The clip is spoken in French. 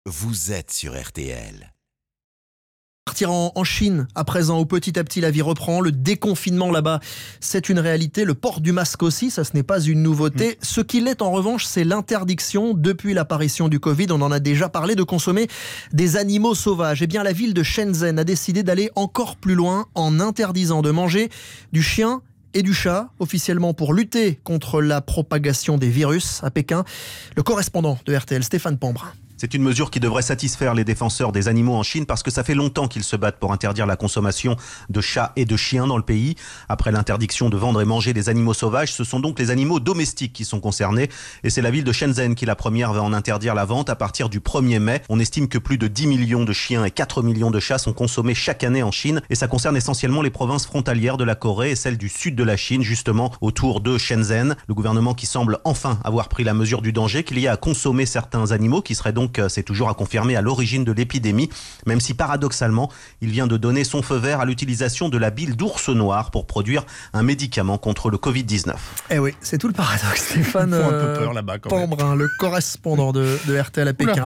vous êtes sur RTL. Partir en Chine à présent, où petit à petit la vie reprend, le déconfinement là-bas, c'est une réalité, le port du masque aussi, ça ce n'est pas une nouveauté. Ce qu'il est en revanche, c'est l'interdiction, depuis l'apparition du Covid, on en a déjà parlé, de consommer des animaux sauvages. Eh bien la ville de Shenzhen a décidé d'aller encore plus loin en interdisant de manger du chien et du chat, officiellement pour lutter contre la propagation des virus à Pékin. Le correspondant de RTL, Stéphane Pambrin. C'est une mesure qui devrait satisfaire les défenseurs des animaux en Chine parce que ça fait longtemps qu'ils se battent pour interdire la consommation de chats et de chiens dans le pays. Après l'interdiction de vendre et manger des animaux sauvages, ce sont donc les animaux domestiques qui sont concernés. Et c'est la ville de Shenzhen qui, la première, va en interdire la vente à partir du 1er mai. On estime que plus de 10 millions de chiens et 4 millions de chats sont consommés chaque année en Chine. Et ça concerne essentiellement les provinces frontalières de la Corée et celles du sud de la Chine, justement autour de Shenzhen. Le gouvernement qui semble enfin avoir pris la mesure du danger qu'il y a à consommer certains animaux qui seraient donc, c'est toujours à confirmer, à l'origine de l'épidémie, même si paradoxalement, il vient de donner son feu vert à l'utilisation de la bile d'ours noir pour produire un médicament contre le Covid-19. Eh oui, c'est tout le paradoxe, Stéphane Ils font un peu peur là-bas quand même. Pambrin, le correspondant de RTL à Pékin.